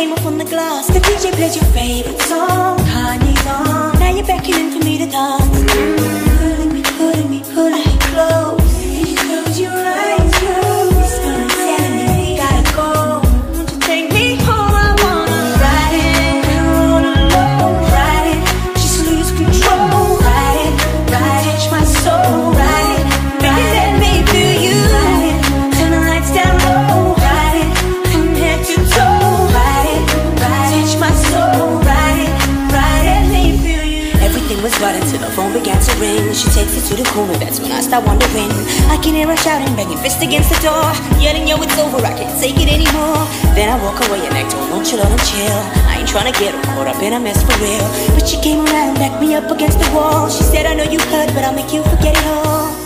came up on the glass. The DJ played your favorite song, Kanye's on. Now you're beckoning for me to dance. Pulling me close. You close your eyes, close. Telling me we gotta go. Won't you take me home? I wanna ride it, roll alone, ride it, just lose control, ride it, touch my soul, ride it, baby let me feel you, ride it, turn the lights down low, ride it, from head to toe, ride it, touch my soul, ride it, let me feel you. Everything was right until the phone began to ring. She takes it to the corner, that's when I start wondering. I can hear her shouting, banging fist against the door, yelling, yo, it's over, I can't take it anymore. Then I walk away and act all nonchalant and chill. I ain't tryna get her caught up in a mess for real. But she came around and backed me up against the wall. She said, I know you hurt, but I'll make you forget it all.